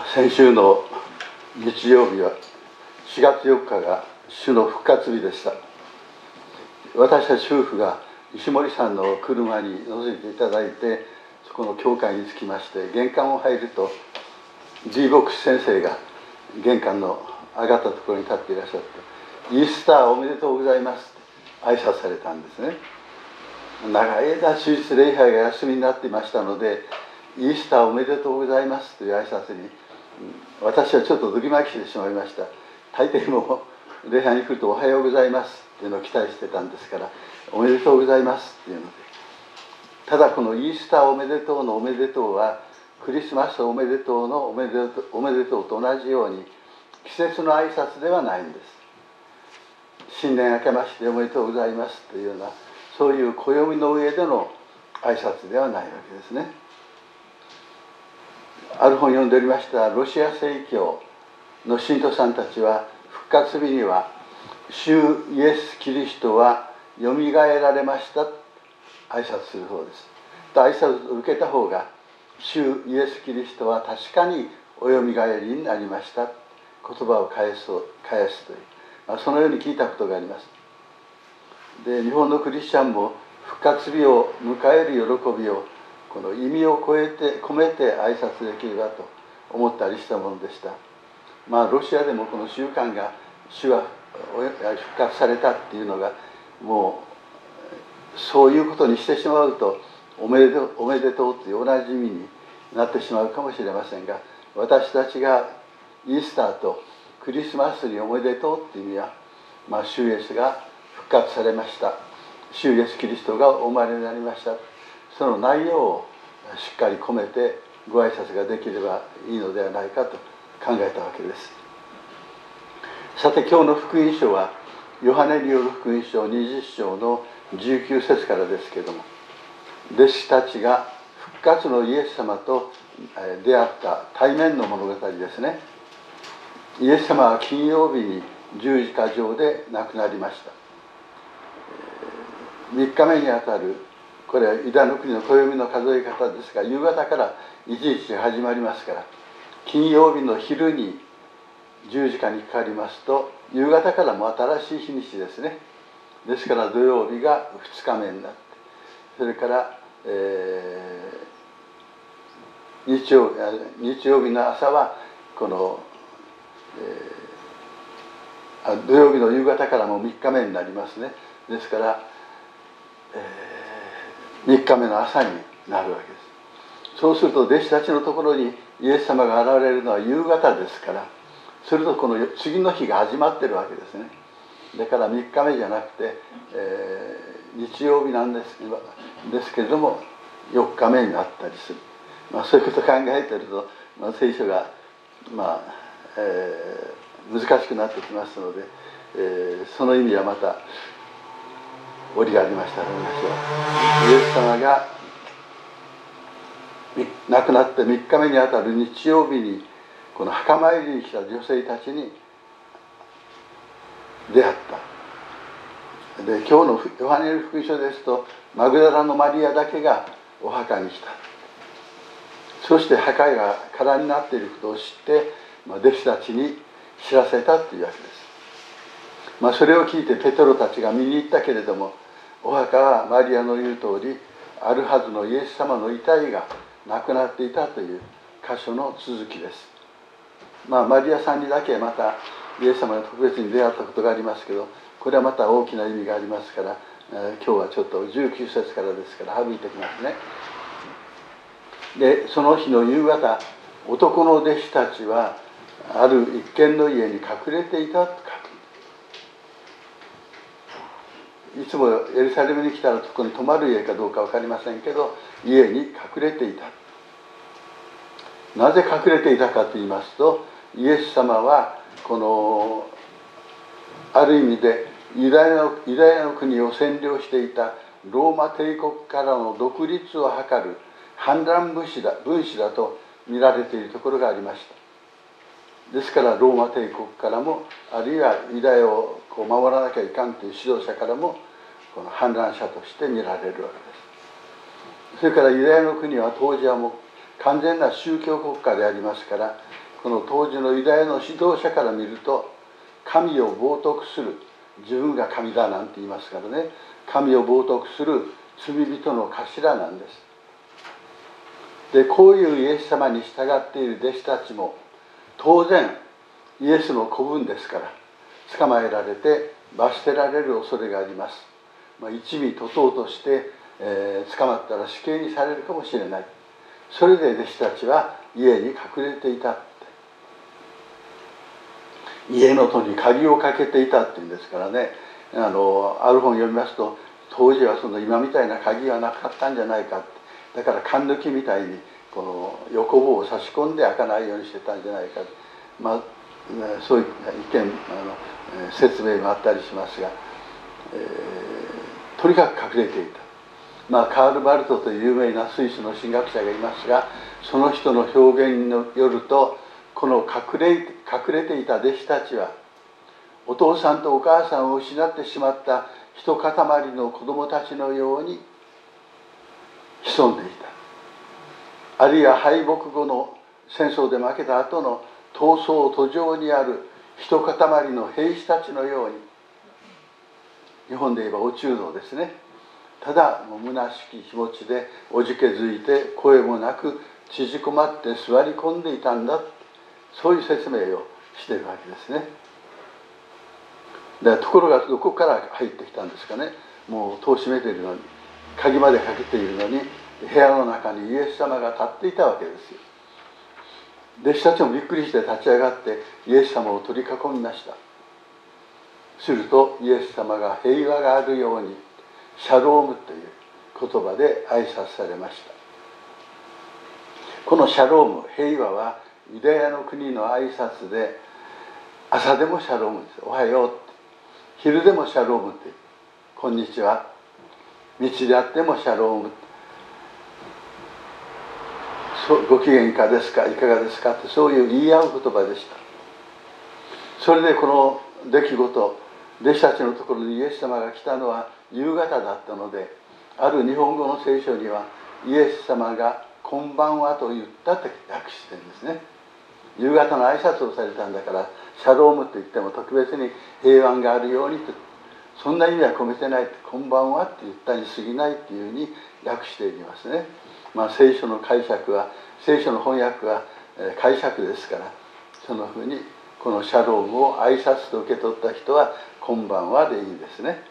先週の日曜日は4月4日が主の復活日でした。私たち夫婦が石森さんの車に乗せていただいて、そこの教会に着きまして、玄関を入ると G 牧師先生が玄関の上がったところに立っていらっしゃって、イースターおめでとうございますって挨拶されたんですね。長い間終日礼拝が休みになっていましたので、イースターおめでとうございますという挨拶に私はちょっとドギマキしてしまいました。大抵も礼拝に来るとおはようございますっていうのを期待してたんですから、おめでとうございますっていうので、ただこのイースターおめでとうのおめでとうはクリスマスおめでとうのおめでとうと同じように季節の挨拶ではないんです。新年明けましておめでとうございますというような、そういう暦の上での挨拶ではないわけですね。ある本を読んでおりましたロシア正教の信徒さんたちは、復活日には主イエス・キリストはよみがえられました挨拶する方です。挨拶を受けた方が、主イエス・キリストは確かにおよみがえりになりました、言葉を返すという、そのように聞いたことがあります。で、日本のクリスチャンも復活日を迎える喜びをこの意味を込めて挨拶できればと思ったりしたものでした。ロシアでもこの習慣が、主は復活されたっていうのが、もうそういうことにしてしまうと、おめでとうという同じ意味になってしまうかもしれませんが、私たちがイースターとクリスマスにおめでとうっていう意味は、主イエスが復活されました、主イエスキリストがお生まれになりました、その内容をしっかり込めてご挨拶ができればいいのではないかと考えたわけです。さて、今日の福音書はヨハネによる福音書20章の19節からですけれども、弟子たちが復活のイエス様と出会った対面の物語ですね。イエス様は金曜日に十字架上で亡くなりました。3日目にあたる、これはユダの国の暦の数え方ですが、夕方から一日が始まりますから、金曜日の昼に十字架にかかりますと、夕方からも新しい日にちですね。ですから土曜日が2日目になって、それから、日曜日の朝はこの、土曜日の夕方からも3日目になりますね。ですから、3日目の朝になるわけです。そうすると弟子たちのところにイエス様が現れるのは夕方ですから、するとこの次の日が始まってるわけですね。だから3日目じゃなくて、日曜日なんですけれども4日目になったりする、そういうことを考えていると、聖書が、難しくなってきますので、その意味はまた折がありましたら見ましょう。イエス様が亡くなって3日目にあたる日曜日に、この墓参りに来た女性たちに出会った。で、今日のヨハネの福音書ですと、マグダラのマリアだけがお墓に来た。そして墓が空になっていることを知って、弟子たちに知らせたというわけです。それを聞いてペテロたちが見に行ったけれども、お墓はマリアの言う通り、あるはずのイエス様の遺体がなくなっていたという箇所の続きです。マリアさんにだけまたイエス様が特別に出会ったことがありますけど、これはまた大きな意味がありますから、今日はちょっと19節からですから省いておきますね。で、その日の夕方、男の弟子たちはある一軒の家に隠れていたと書く。いつもエルサレムに来たらそこに泊まる家かどうか分かりませんけど、家に隠れていた。なぜ隠れていたかと言いますと、イエス様はこのある意味でユダヤの国を占領していたローマ帝国からの独立を図る反乱分子だと見られているところがありました。ですからローマ帝国からも、あるいはユダヤを守らなきゃいかんという指導者からも、この反乱者として見られるわけです。それからユダヤの国は当時はもう完全な宗教国家でありますから、 この当時のユダヤの指導者から見ると、神を冒涜する、自分が神だなんて言いますからね、神を冒涜する罪人の頭なんです。で、こういうイエス様に従っている弟子たちも当然イエスの子分ですから捕まえられて罰してられる恐れがあります。一味徒党として、捕まったら死刑にされるかもしれない。それで弟子たちは家に隠れていたって、家の戸に鍵をかけていたっていうんですからね、ある本読みますと、当時はその今みたいな鍵はなかったんじゃないかって、だから缶抜きみたいにこの横棒を差し込んで開かないようにしてたんじゃないか、そういう意見説明もあったりしますが、とにかく隠れていた。カール・バルトという有名なスイスの神学者がいますが、その人の表現によると、この隠れていた弟子たちはお父さんとお母さんを失ってしまった一塊の子供たちのように潜んでいた。あるいは敗北後の戦争で負けた後の闘争途上にある一塊の兵士たちのように、日本で言えばお中道ですね、ただ虚しき気持ちでおじけづいて声もなく縮こまって座り込んでいたんだ、そういう説明をしているわけですね。ところがどこから入ってきたんですかね。もう戸を閉めているのに、鍵までかけているのに、部屋の中にイエス様が立っていたわけですよ。弟子たちもびっくりして立ち上がってイエス様を取り囲みました。するとイエス様が平和があるように、シャロームという言葉で挨拶されました。このシャローム、平和はユダヤの国の挨拶で、朝でもシャロームです。おはようって。昼でもシャロームって。こんにちは。道であってもシャローム。ご機嫌いかがですか、いかがですかって、そういう言い合う言葉でした。それでこの出来事、弟子たちのところにイエス様が来たのは夕方だったので、ある日本語の聖書にはイエス様がこんばんはと言ったって訳してるんですね。夕方の挨拶をされたんだから、シャロームと言っても特別に平安があるようにと、そんな意味は込めてないって、こんばんはって言ったに過ぎないっていうふうに訳していますね。聖書の解釈は、聖書の翻訳は解釈ですから、そのふうにこのシャロームを挨拶と受け取った人はこんばんはでいいんですね。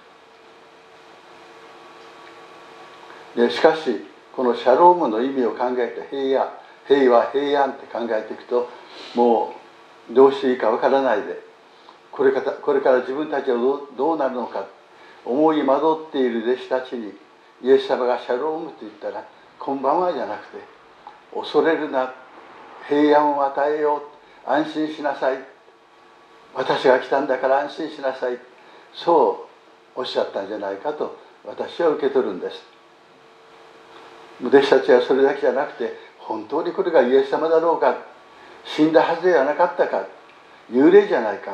でしかしこのシャロームの意味を考えて、平和、平安って考えていくと、もうどうしていいかわからないで、これから自分たちはどうなるのか思い惑っている弟子たちに、イエス様がシャロームと言ったら、こんばんはじゃなくて、恐れるな、平安を与えよう、安心しなさい、私が来たんだから安心しなさい、そうおっしゃったんじゃないかと私は受け取るんです。弟子たちはそれだけじゃなくて、本当にこれがイエス様だろうか、死んだはずではなかったか、幽霊じゃないか、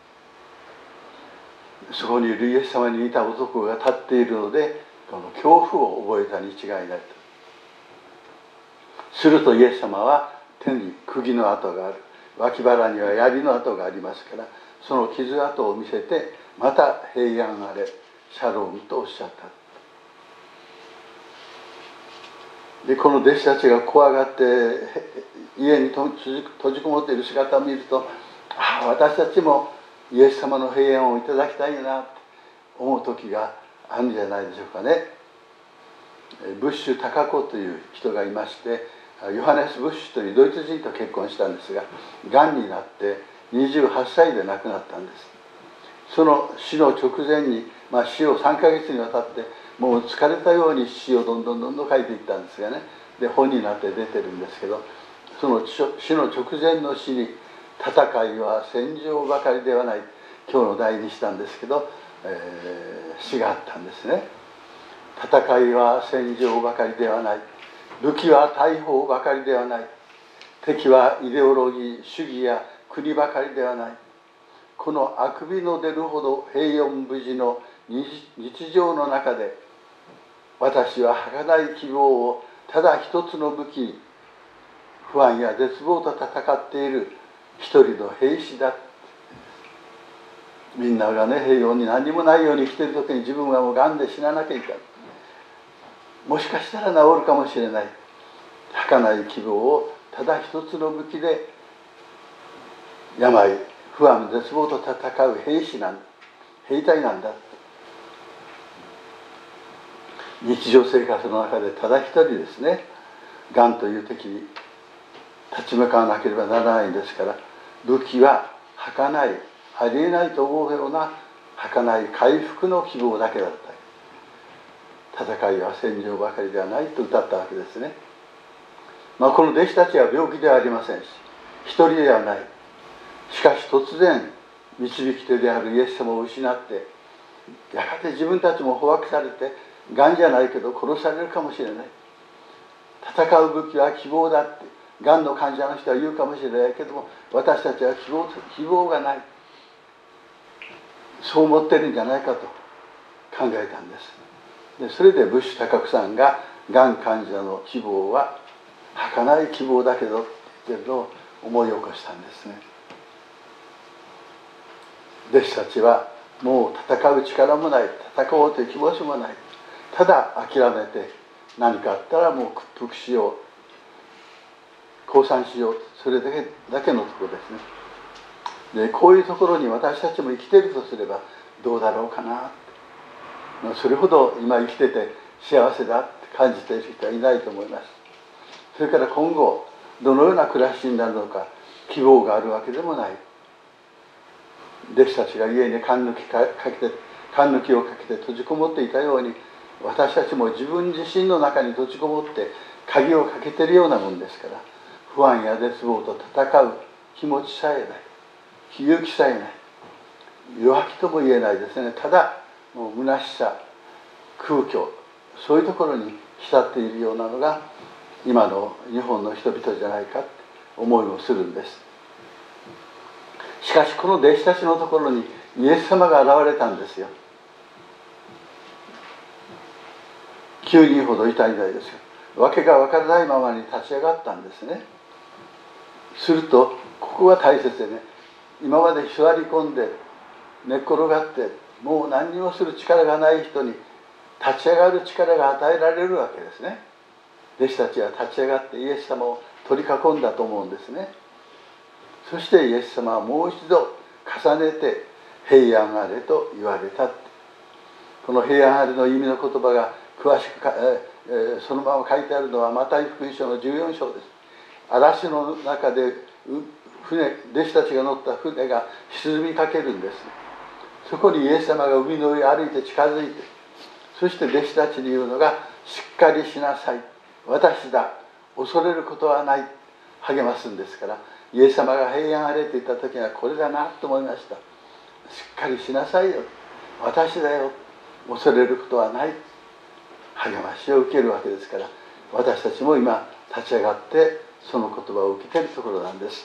そこにいるイエス様に似た男が立っているので、この恐怖を覚えたに違いないと。するとイエス様は手に釘の跡がある、脇腹には槍の跡がありますから、その傷跡を見せて、また平安あれ、シャロームとおっしゃった。でこの弟子たちが怖がって家に閉じこもっている姿を見ると、私たちもイエス様の平安をいただきたいなと思う時があるんじゃないでしょうかね。ブッシュ高子という人がいまして、ヨハネス・ブッシュというドイツ人と結婚したんですが、がんになって28歳で亡くなったんです。その死の直前に、死を3ヶ月にわたってもう疲れたように死をどんどん書いていったんですがね、で本になって出てるんですけど、その死の直前の死に、戦いは戦場ばかりではない、今日の題にしたんですけど、詩があったんですね。戦いは戦場ばかりではない、武器は大砲ばかりではない、敵はイデオロギー、主義や国ばかりではない、このあくびの出るほど平穏無事の日常の中で、私は儚い希望をただ一つの武器に、不安や絶望と戦っている一人の兵士だ。みんながね、平穏に何にもないように生きている時に自分はもうがんで死ななきゃいけない。もしかしたら治るかもしれない。儚い希望をただ一つの武器で病、不安、絶望と戦う兵士なんだ。兵隊なんだ。日常生活の中でただ一人ですね、がんという敵に立ち向かわなければならないんですから、武器は儚い、ありえないと思うような儚い回復の希望だけだった。戦いは戦場ばかりではないと歌ったわけですね。この弟子たちは病気ではありませんし、一人ではない。しかし突然導き手であるイエス様を失って、やがて自分たちも捕獲されて、がんじゃないけど殺されるかもしれない。戦う武器は希望だって、がんの患者の人は言うかもしれないけども、私たちは希望がない。そう思ってるんじゃないかと考えたんです。でそれでブッシュ高久さんが、がん患者の希望は儚い希望だけどって言ってるのを思い起こしたんですね。弟子たちはもう戦う力もない、戦おうという気持ちもない。ただ諦めて、何かあったらもう屈服しよう、降参しよう、それだけのところですね。でこういうところに私たちも生きているとすればどうだろうかな。それほど今生きてて幸せだって感じている人はいないと思います。それから今後どのような暮らしになるのか希望があるわけでもない。弟子たちが家に缶抜きをかけて閉じこもっていたように、私たちも自分自身の中に閉じこもって鍵をかけているようなもんですから、不安や絶望と戦う気持ちさえない、勇気さえない、弱気とも言えないですね。ただもう虚しさ、空虚、そういうところに浸っているようなのが今の日本の人々じゃないかって思いもするんです。しかしこの弟子たちのところにイエス様が現れたんですよ。9人ほどいたみたいですよ。訳が分からないままに立ち上がったんですね。するとここが大切でね、今まで座り込んで寝っ転がってもう何にもする力がない人に立ち上がる力が与えられるわけですね。弟子たちは立ち上がってイエス様を取り囲んだと思うんですね。そしてイエス様はもう一度重ねて平安あれと言われたって。この平安あれの意味の言葉が詳しくそのまま書いてあるのはマタイ福音書の14章です。嵐の中で弟子たちが乗った船が沈みかけるんです。そこにイエス様が海の上を歩いて近づいて、そして弟子たちに言うのが、しっかりしなさい、私だ、恐れることはない、励ますんですから、イエス様が平安あれと言った時にはこれだなと思いました。しっかりしなさいよ、私だよ、恐れることはない、励ましを受けるわけですから、私たちも今立ち上がってその言葉を受けているところなんです。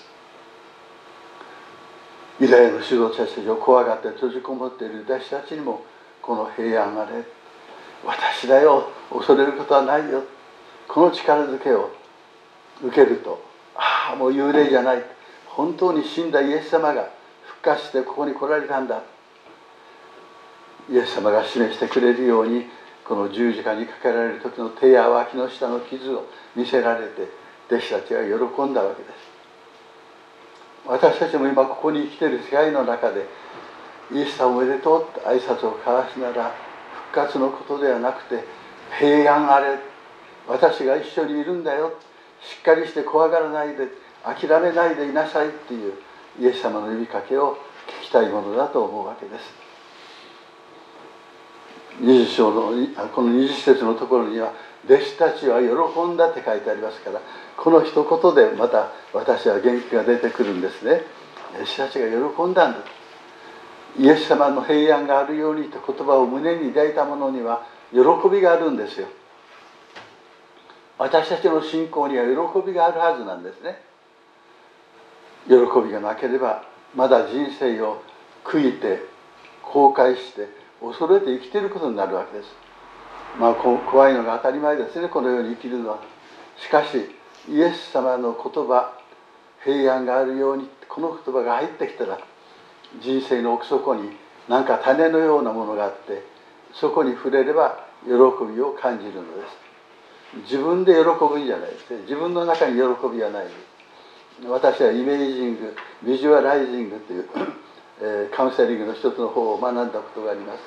ユダヤの指導者たちを怖がって閉じこもっている弟子たちにも、この平安あれ、私だよ、恐れることはないよ、この力づけを受けると、もう幽霊じゃない、本当に死んだイエス様が復活してここに来られたんだ、イエス様が示してくれるように、この十字架にかけられる時の手や脇の下の傷を見せられて、弟子たちが喜んだわけです。私たちも今ここに生きている世界の中で、イエス様おめでとうって挨拶を交わしなら、復活のことではなくて、平安あれ、私が一緒にいるんだよ、しっかりして怖がらないで、諦めないでいなさいっていうイエス様の呼びかけを聞きたいものだと思うわけです。20章のこの20節のところには、弟子たちは喜んだって書いてありますから、この一言でまた私は元気が出てくるんですね。弟子たちが喜んだんだ。イエス様の平安があるようにと言葉を胸に抱いた者には喜びがあるんですよ。私たちの信仰には喜びがあるはずなんですね。喜びがなければまだ人生を悔いて後悔して恐れて生きていることになるわけです。怖いのが当たり前ですね、このように生きるのは。しかしイエス様の言葉、 平安があるように、この言葉が入ってきたら、人生の奥底に何か種のようなものがあって、そこに触れれば喜びを感じるのです。自分で喜ぶんじゃないですね。自分の中に喜びはないです。私はイメージング、ビジュアライジングというカウンセリングの一つの方を学んだことがあります。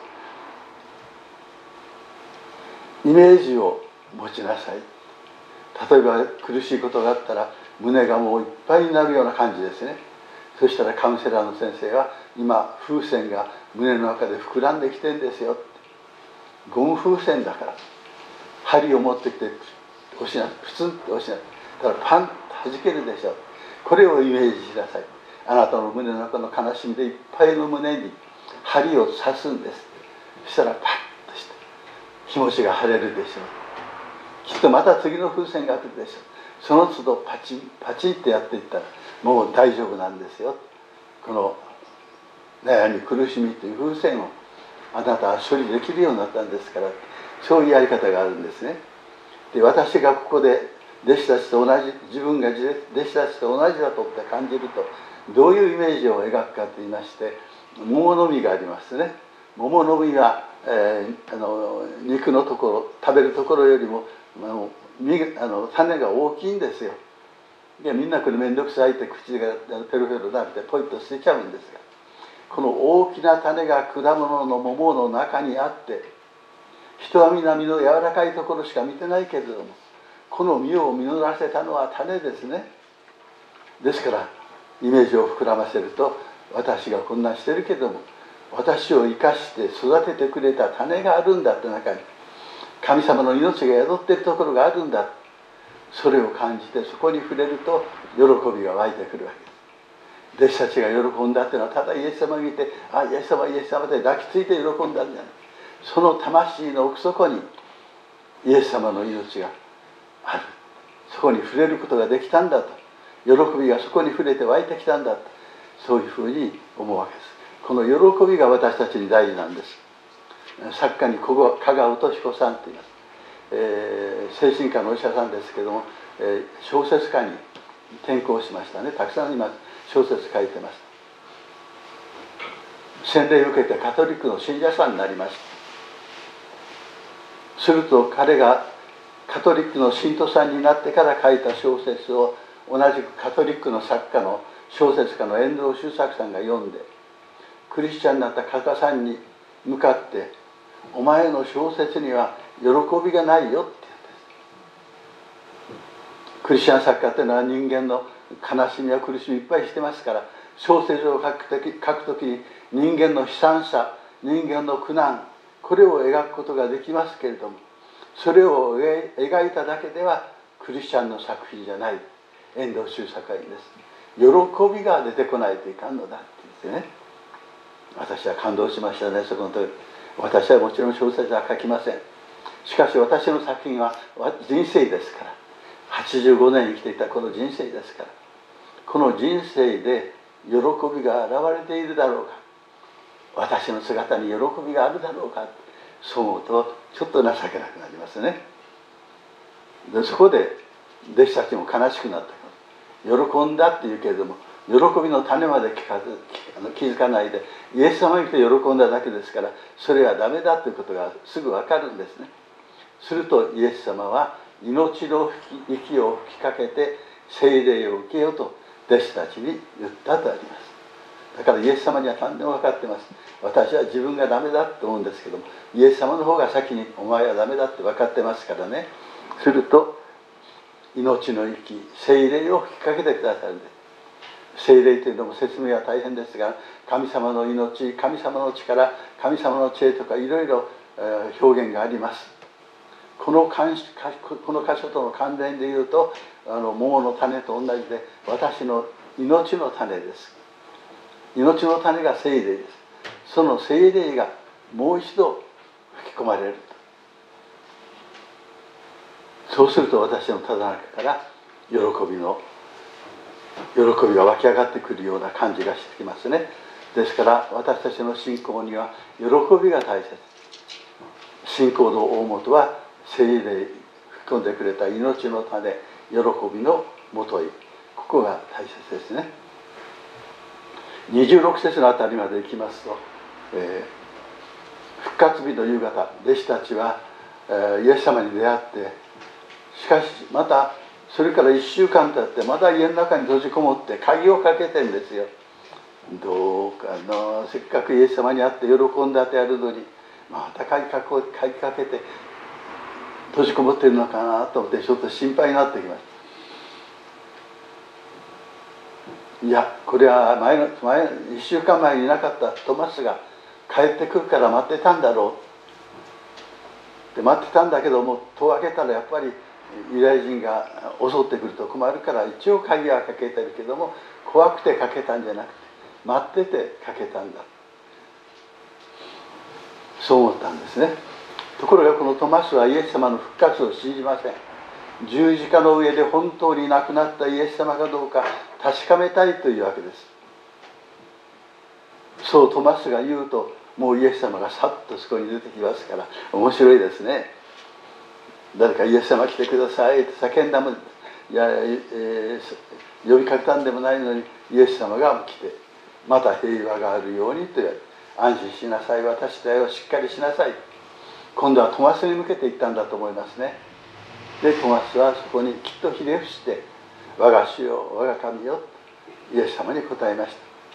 イメージを持ちなさい。例えば苦しいことがあったら胸がもういっぱいになるような感じですね。そしたらカウンセラーの先生は、今風船が胸の中で膨らんできてるんですよって。ゴム風船だから、針を持ってきて押しな、プツンと押しな、だからパンと弾けるでしょう。これをイメージしなさい。あなたの胸の中の悲しみでいっぱいの胸に針を刺すんです。そしたらパッとして気持ちが晴れるでしょう。きっとまた次の風船が来るでしょう。その都度パチンパチンってやっていったらもう大丈夫なんですよ。この悩み苦しみという風船をあなたは処理できるようになったんですから、そういうやり方があるんですね。で、私がここで弟子たちと同じ、自分が弟子たちと同じだとって感じると、どういうイメージを描くかといいまして、桃の実がありますね。桃の実は、肉のところ、食べるところよりも種が大きいんですよ。で、みんなこれ面倒くさいって口がペロペロなってポイッと捨てちゃうんですが、この大きな種が果物の桃の中にあって、人は皆実の柔らかいところしか見てないけれども、この実を実らせたのは種ですね。ですからイメージを膨らませると、私がこんなしてるけども、私を生かして育ててくれた種があるんだって中に、神様の命が宿っているところがあるんだ、それを感じてそこに触れると喜びが湧いてくるわけです。弟子たちが喜んだっていうのは、ただイエス様を見て「あ、イエス様イエス様」で抱きついて喜んだんじゃない。その魂の奥底にイエス様の命がある。そこに触れることができたんだと、喜びがそこに触れて湧いてきたんだと、そういうふうに思うわけです。この喜びが私たちに大事なんです。作家に加賀乙彦さんと言います。精神科のお医者さんですけども、小説家に転向しましたね。たくさん今小説書いてます。洗礼を受けてカトリックの信者さんになりました。すると彼がカトリックの信徒さんになってから書いた小説を、同じくカトリックの作家の小説家の遠藤周作さんが読んで、クリスチャンになった加賀さんに向かって「お前の小説には喜びがないよ」って言うんです。クリスチャン作家っていうのは人間の悲しみや苦しみいっぱいしてますから、小説を書くときに人間の悲惨さ、人間の苦難、これを描くことができますけれども、それを描いただけではクリスチャンの作品じゃない。遠藤周作は言うんです。喜びが出てこないといかんのだって言うんですよね。私は感動しましたね、そこの時。私はもちろん小説は書きません。しかし私の作品は人生ですから、85年生きていたこの人生ですから、この人生で喜びが現れているだろうか、私の姿に喜びがあるだろうか、そう思うとちょっと情けなくなりますね。でそこで弟子たちも悲しくなった。喜んだって言うけれども、喜びの種まで気づかないでイエス様に来て喜んだだけですから、それはダメだということがすぐ分かるんですね。するとイエス様は命の息を吹きかけて聖霊を受けようと弟子たちに言ったとあります。だからイエス様には何でも分かってます。私は自分がダメだと思うんですけども、イエス様の方が先にお前はダメだって分かってますからね。すると命の息、聖霊を吹きかけてくださるんです。聖霊というのも説明は大変ですが、神様の命、神様の力、神様の知恵とかいろいろ表現があります。この箇所との関連でいうと、桃の種と同じで、私の命の種です。命の種が聖霊です。その聖霊がもう一度吹き込まれると、そうすると私のただ中から喜びが湧き上がってくるような感じがしてきますね。ですから私たちの信仰には喜びが大切。信仰の大元は聖霊吹き込んでくれた命の種、喜びのもとへ、ここが大切ですね。26節のあたりまで行きますと、復活日の夕方、弟子たちは、イエス様に出会って、しかしまたそれから1週間経ってまた家の中に閉じこもって鍵をかけてんですよ。どうかな、せっかくイエス様に会って喜んだってやるのに、また鍵かけて閉じこもってるのかなと思ってちょっと心配になってきました。いや、これは1週間前にいなかったトマスが帰ってくるから待ってたんだろうで、待ってたんだけども、戸を開けたらやっぱりユダヤ人が襲ってくると困るから、一応鍵はかけてるけども、怖くてかけたんじゃなくて待っててかけたんだ、そう思ったんですね。ところがこのトマスはイエス様の復活を信じません。十字架の上で本当に亡くなったイエス様かどうか確かめたいというわけです。そうトマスが言うと、もうイエス様がさっとそこに出てきますから、面白いですね。誰かイエス様来てくださいって叫んだもん、呼びかけたんでもないのにイエス様が来て、また平和があるようにと言われ、安心しなさい、私だよ、しっかりしなさい、今度はトマスに向けて言ったんだと思いますね。でトマスはそこにきっとひれ伏して、我が主よ、我が神よ、イエス様に答えました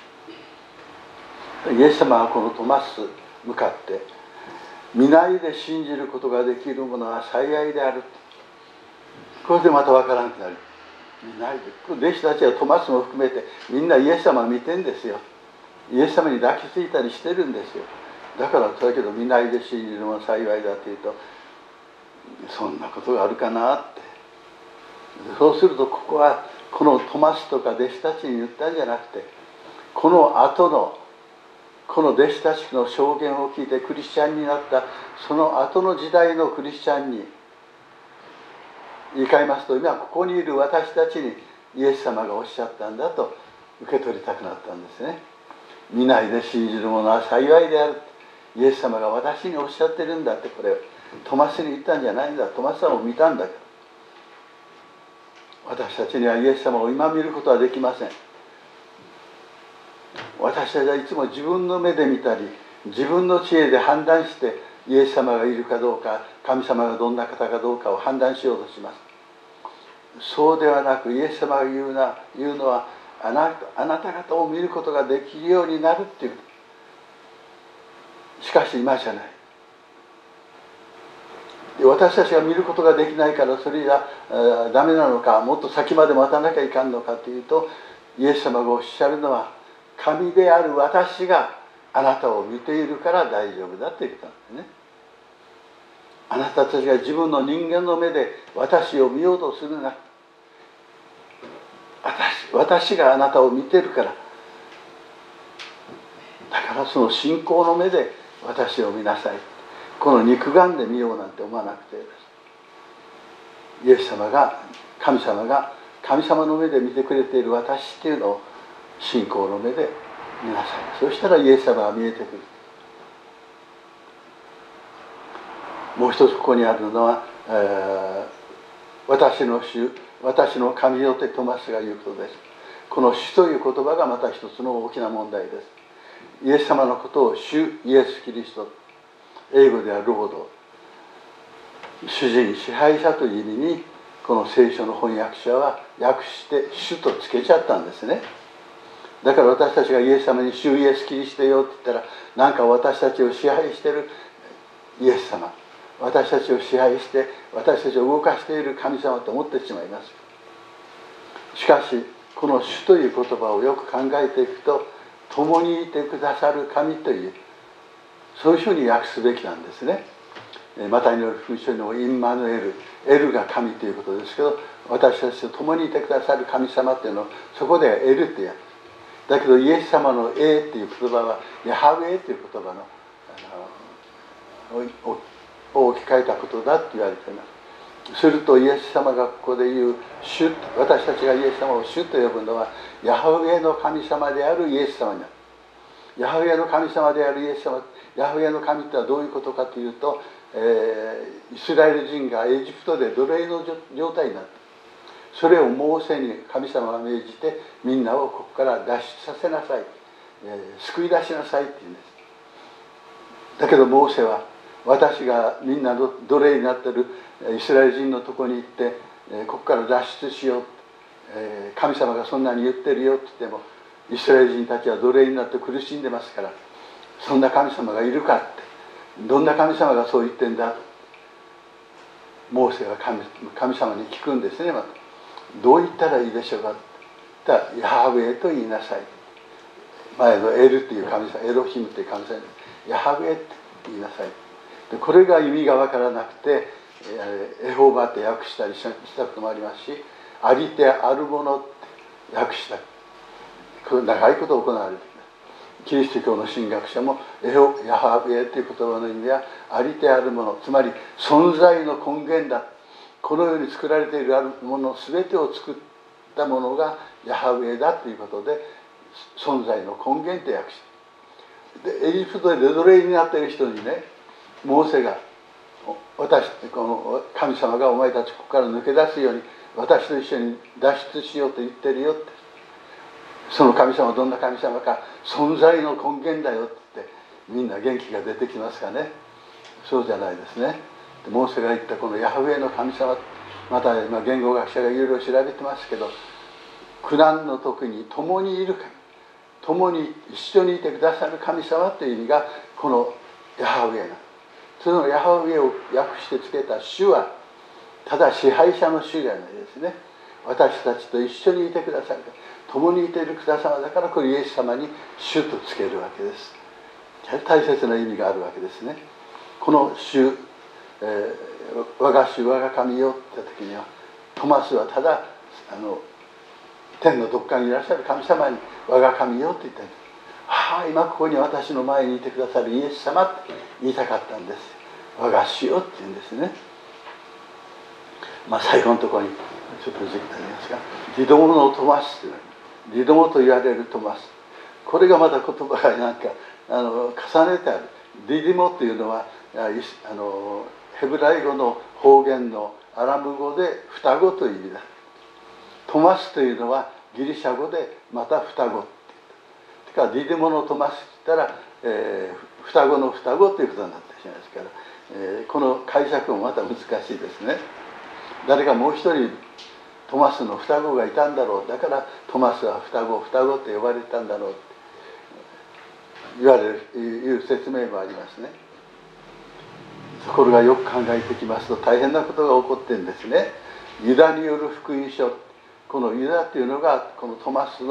。イエス様はこのトマス向かって、見ないで信じることができるものは幸いである。これでまた分からなくなる。見ないで、弟子たちはトマスも含めてみんなイエス様を見てんですよ。イエス様に抱きついたりしてるんですよ。だからだけど見ないで信じるものは幸いだというと、そんなことがあるかなって。そうするとここはこのトマスとか弟子たちに言ったんじゃなくて、この後のこの弟子たちの証言を聞いてクリスチャンになったその後の時代のクリスチャンに言い換えますと、今ここにいる私たちにイエス様がおっしゃったんだと受け取りたくなったんですね。見ないで信じる者は幸いである、イエス様が私におっしゃってるんだって、これトマスに言ったんじゃないんだ。トマスさんを見たんだから。私たちにはイエス様を今見ることはできません。私たちはいつも自分の目で見たり、自分の知恵で判断して、イエス様がいるかどうか、神様がどんな方かどうかを判断しようとします。そうではなく、イエス様が言うのは、あなた方を見ることができるようになるっていうこと。しかし今じゃない。私たちが見ることができないからそれじゃダメなのか、もっと先まで待たなきゃいかんのかというと、イエス様がおっしゃるのは、神である私があなたを見ているから大丈夫だと言ったんですね。あなたたちが自分の人間の目で私を見ようとするな。私があなたを見てるから。だからその信仰の目で私を見なさい。この肉眼で見ようなんて思わなくていいです。イエス様が、神様の目で見てくれている私っていうのを信仰の目で見なさい。そしたらイエス様が見えてくる。もう一つここにあるのは、私の主、私の神よってトマスが言うことです。この主という言葉がまた一つの大きな問題です。イエス様のことを主イエス・キリスト、英語ではロード、主人、支配者という意味にこの聖書の翻訳者は訳して主とつけちゃったんですね。だから私たちがイエス様に主イエス・キリストよって言ったら、なんか私たちを支配しているイエス様、私たちを支配して私たちを動かしている神様と思ってしまいます。しかしこの主という言葉をよく考えていくと、共にいてくださる神という、そういうふうに訳すべきなんですね。マタイの福音書のインマヌエル、エルが神ということですけど、私たちと共にいてくださる神様っていうのをそこではエルって訳す。だけどイエス様のエっていう言葉はヤハウェという言葉の置き換えたことだと言われています。するとイエス様がここで言う主、私たちがイエス様を主と呼ぶのはヤハウェの神様であるイエス様になる。ヤハウェの神様であるイエス様、ヤハウェの神とはどういうことかというと、イスラエル人がエジプトで奴隷の状態になった。 それをモーセに神様が命じて、みんなをここから脱出させなさい、救い出しなさいって言うんです。だけどモーセは、私がみんなの奴隷になっているイスラエル人のところに行って、ここから脱出しよう、神様がそんなに言ってるよって言っても、イスラエル人たちは奴隷になって苦しんでますから、そんな神様がいるかって、どんな神様がそう言ってんだ、モーセは神様に聞くんですね。またどう言ったらいいでしょうかって言ったら、ヤハウェと言いなさい。前のエルっていう神様、エロヒムっていう神様にヤハウェって言いなさい。でこれが意味が分からなくて、エホバって訳したりしたこともありますし、ありてあるものって訳した、これ長いこと行われています。キリスト教の神学者もヤハウェという言葉の意味はありてあるもの、つまり存在の根源だ。この世に作られているあるもの全てを作ったものがヤハウェだということで、存在の根源と訳した。でエジプトで奴隷になっている人にね、モーセがこの神様がお前たちここから抜け出すように私と一緒に脱出しようと言ってるよって、その神様はどんな神様か、存在の根源だよって言ってみんな元気が出てきますかね。そうじゃないですね。でモーセが言ったこのヤハウェの神様、また今言語学者がいろいろ調べてますけど、苦難の時に共にいる神、共に一緒にいてくださる神様という意味がこのヤハウェな。そのヤハウェを訳してつけた主はただ支配者の主じゃないですね。私たちと一緒にいてくださる、共にいているくださまだから、これイエス様に主とつけるわけです。大切な意味があるわけですね。この主、我が主我が神よって時には、トマスはただ天のどっかにいらっしゃる神様に我が神よって言ってるんです。今ここに私の前にいてくださるイエス様って言いたかったんです。我が主よって言うんですね。最後のところにちょっと時間ありますが、ディドモのトマスという、ディドモと言われるトマス、これがまた言葉がなんか重ねてある。ディディモというのはヘブライ語の方言のアラム語で双子という意味だ。トマスというのはギリシャ語でまた双子って言った。ディディモのトマスって言ったら、双子の双子ということになってしまいますから、この解釈もまた難しいですね。誰かもう一人トマスの双子がいたんだろう、だからトマスは双子と呼ばれたんだろうっていう説明もありますね。ところがよく考えてきますと大変なことが起こってるんですね。ユダによる福音書、このユダというのがこのトマス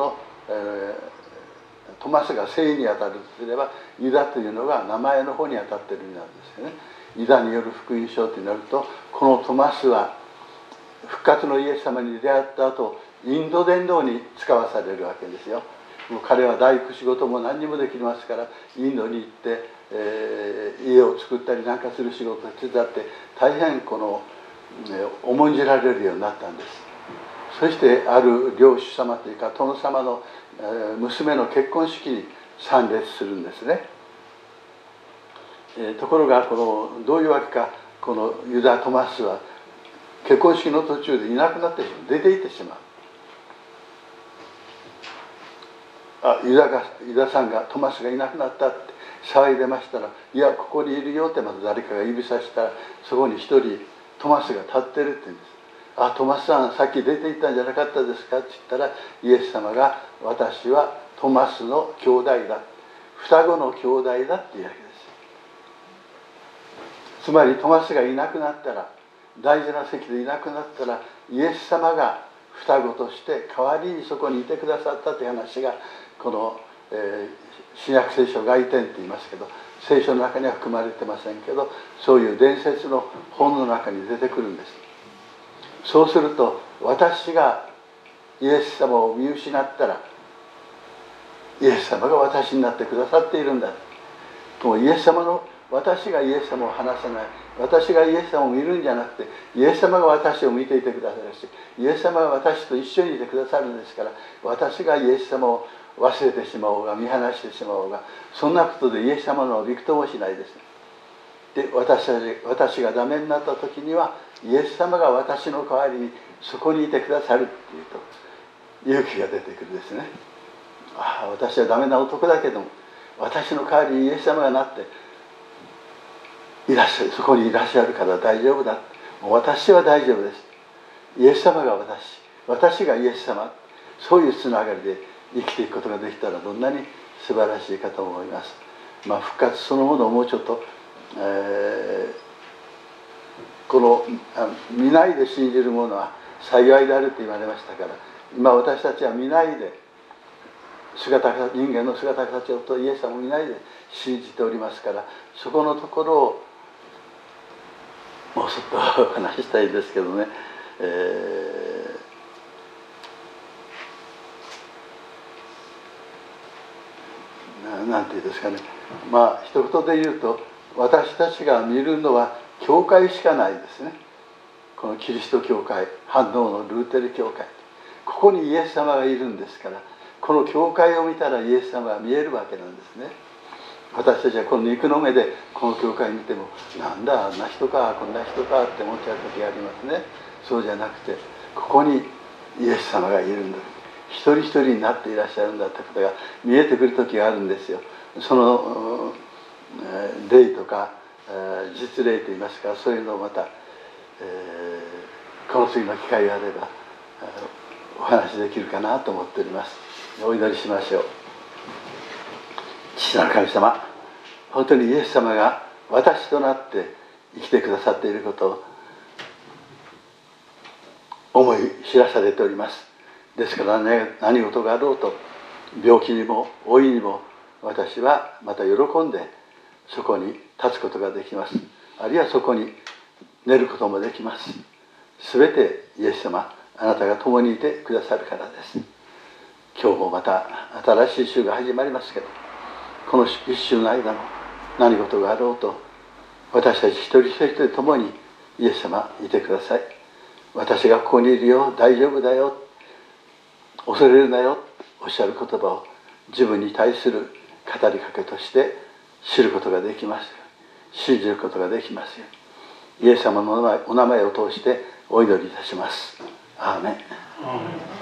が姓にあたるとすれば、ユダというのが名前の方にあたっているんですよね。ユダによる福音書となると、このトマスは復活のイエス様に出会った後、インド伝道に使わされるわけですよ。もう彼は大工仕事も何にもできますから、インドに行って、家を作ったりなんかする仕事を手伝って大変重んじられるようになったんです。そしてある領主様というか殿様の娘の結婚式に参列するんですね。ところがどういうわけか、このユダ・トマスは結婚式の途中でいなくなってしまう、出て行ってしまう。ユダさんが、トマスがいなくなったって騒いでましたら、いやここにいるよってまた誰かが指さしたら、そこに一人トマスが立ってるって言うんです。トマスさんさっき出て行ったんじゃなかったですかって言ったら、イエス様が私はトマスの兄弟だ、双子の兄弟だっていうわけです。つまりトマスがいなくなったら、大事な席でいなくなったら、イエス様が双子として代わりにそこにいてくださったという話が、この、新約聖書外典って言いますけど、聖書の中には含まれてませんけど、そういう伝説の本の中に出てくるんです。そうすると、私がイエス様を見失ったら、イエス様が私になってくださっているんだ。もう私がイエス様を離さない、私がイエス様を見るんじゃなくて、イエス様が私を見ていてくださるし、イエス様が私と一緒にいてくださるんですから、私がイエス様を忘れてしまおうが見放してしまおうが、そんなことでイエス様のびくともしないです。で、私がダメになった時には、イエス様が私の代わりにそこにいてくださるっていうと勇気が出てくるですね。ああ、私はダメな男だけども、私の代わりにイエス様がなっていらっしゃる、そこにいらっしゃるから大丈夫だ。もう私は大丈夫です。イエス様が私がイエス様、そういうつながりで生きていくことができたらどんなに素晴らしいかと思います。復活そのものをもうちょっと、この見ないで信じる者は幸いであると言われましたから、今私たちは見ないで人間の姿形とイエス様を見ないで信じておりますから、そこのところをもうちょっと話したいですけどね、なんていうんですかね、一言で言うと、私たちが見るのは教会しかないですね。このキリスト教会、反応のルーテル教会、ここにイエス様がいるんですから、この教会を見たらイエス様が見えるわけなんですね。私たちはこの肉の目でこの教会見ても、なんだあんな人かこんな人かって思っちゃう時がありますね。そうじゃなくて、ここにイエス様がいるんだ、一人一人になっていらっしゃるんだってことが見えてくる時があるんですよ。その霊とか実霊といいますか、そういうのをまた、この次の機会があればお話しできるかなと思っております。お祈りしましょう。父なる神様、本当にイエス様が私となって生きてくださっていることを思い知らされております。ですから、何事があろうと、病気にも老いにも私はまた喜んでそこに立つことができます。あるいはそこに寝ることもできます。すべてイエス様、あなたが共にいてくださるからです。今日もまた新しい週が始まりますけど、この一週の間も何事があろうと、私たち一人一人と共にイエス様いてください。私がここにいるよ、大丈夫だよ、恐れるなよ、おっしゃる言葉を自分に対する語りかけとして知ることができますように、信じることができますように、イエス様のお名前を通してお祈りいたします。アーメン。